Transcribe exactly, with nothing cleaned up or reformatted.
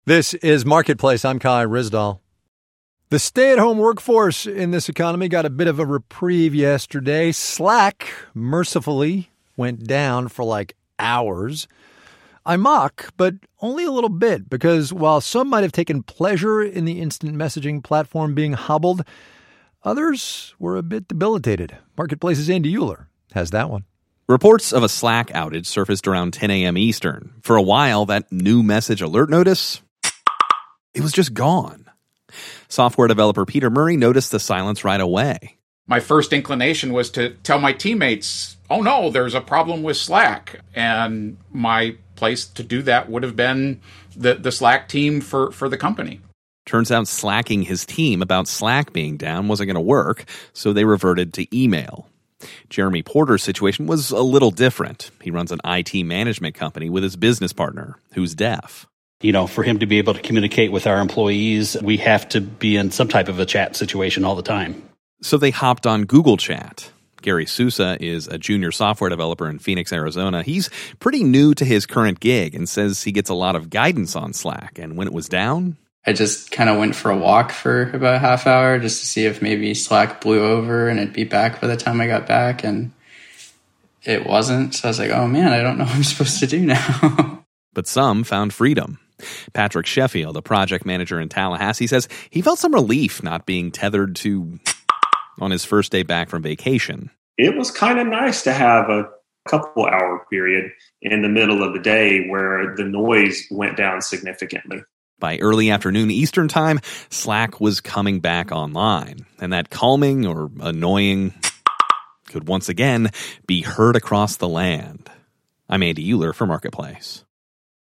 This is Marketplace. I'm Kai Ryssdal. The stay-at-home workforce in this economy got a bit of a reprieve yesterday. Slack, mercifully, went down for like hours. I mock, but only a little bit, because while some might have taken pleasure in the instant messaging platform being hobbled, others were a bit debilitated. Marketplace's Andy Euler has that one. Reports of a Slack outage surfaced around ten a.m. Eastern. For a while, that new message alert notice, it was just gone. Software developer Peter Murray noticed the silence right away. My first inclination was to tell my teammates, oh no, there's a problem with Slack. And my place to do that would have been the, the Slack team for, for the company. Turns out slacking his team about Slack being down wasn't going to work, so they reverted to email. Jeremy Porter's situation was a little different. He runs an I T management company with his business partner, who's deaf. You know, for him to be able to communicate with our employees, we have to be in some type of a chat situation all the time. So they hopped on Google Chat. Gary Sousa is a junior software developer in Phoenix, Arizona. He's pretty new to his current gig and says he gets a lot of guidance on Slack. And when it was down, I just kind of went for a walk for about a half hour just to see if maybe Slack blew over and it'd be back by the time I got back. And it wasn't. So I was like, oh man, I don't know what I'm supposed to do now. But some found freedom. Patrick Sheffield, a project manager in Tallahassee, says he felt some relief not being tethered to on his first day back from vacation. It was kind of nice to have a couple hour period in the middle of the day where the noise went down significantly. By early afternoon Eastern time, Slack was coming back online, and that calming or annoying could once again be heard across the land. I'm Andy Euler for Marketplace.